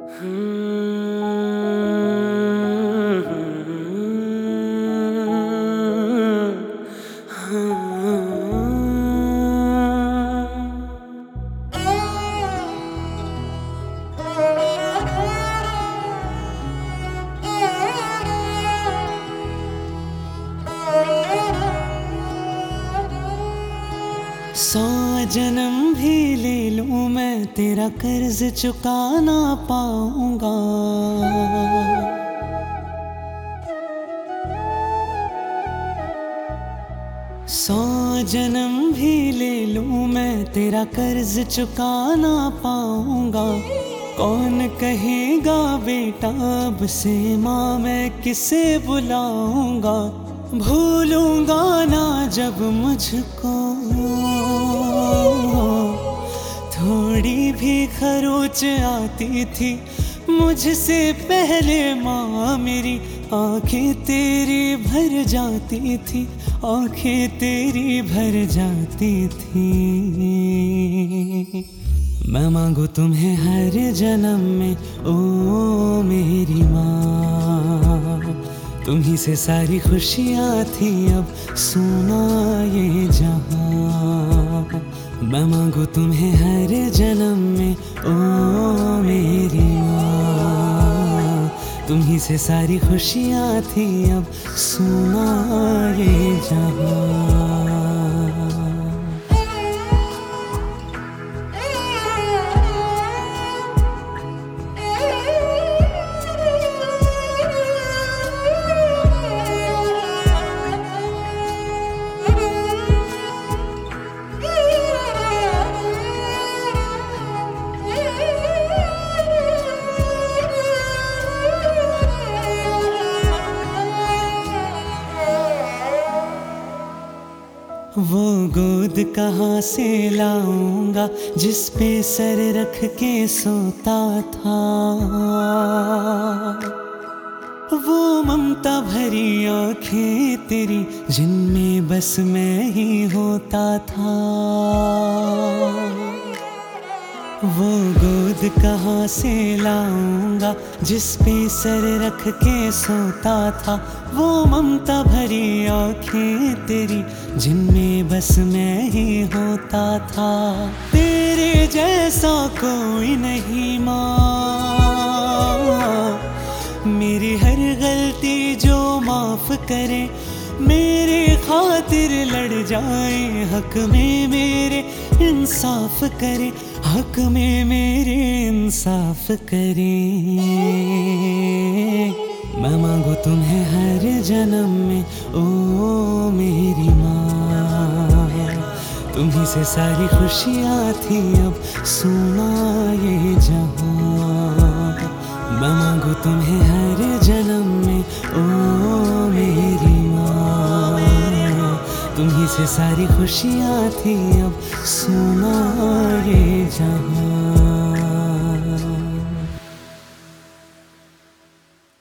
सौ जन्म भी ले लूं मैं तेरा कर्ज चुका ना पाऊंगा। सौ जन्म भी ले लूं मैं तेरा कर्ज चुका ना पाऊंगा। कौन कहेगा बेटा अब से माँ मैं किसे बुलाऊंगा। भूलूंगा ना जब मुझको थोड़ी भी खरोच आती थी मुझसे पहले माँ मेरी आंखें तेरी भर जाती थी, आंखें तेरी भर जाती थी। मैं मांगू तुम्हें हर जन्म में ओ मेरी माँ, तुम्ही से सारी खुशियाँ थी अब सुना ये जहां। मैं मांगू तुम्हें हर जन्म में ओ मेरी माँ, तुम्ही से सारी खुशियाँ थी अब सुना ये जहां। वो गोद कहाँ से लाऊंगा जिस पे सर रख के सोता था। वो ममता भरी आँखें तेरी जिनमें बस मैं ही होता था। वो गोद कहाँ से लाऊंगा जिस पे सर रख के सोता था। वो ममता भरी आँखें तेरी जिनमें बस मैं ही होता था। तेरे जैसा कोई नहीं माँ, मेरी हर गलती जो माफ करे, मेरे खातिर लड़ जाए, हक में मेरे इंसाफ करे, हक में मेरे इंसाफ करे। मैं मांगू तुम्हें हर जन्म में ओ मेरी माँ, तुम्ही से सारी खुशियाँ थी अब सुना ये जहां। मैं मांगू तुम्हें हर जन्म में ओ मेरी माँ, तुम्ही से सारी खुशियाँ थी अब सुना ये जहां।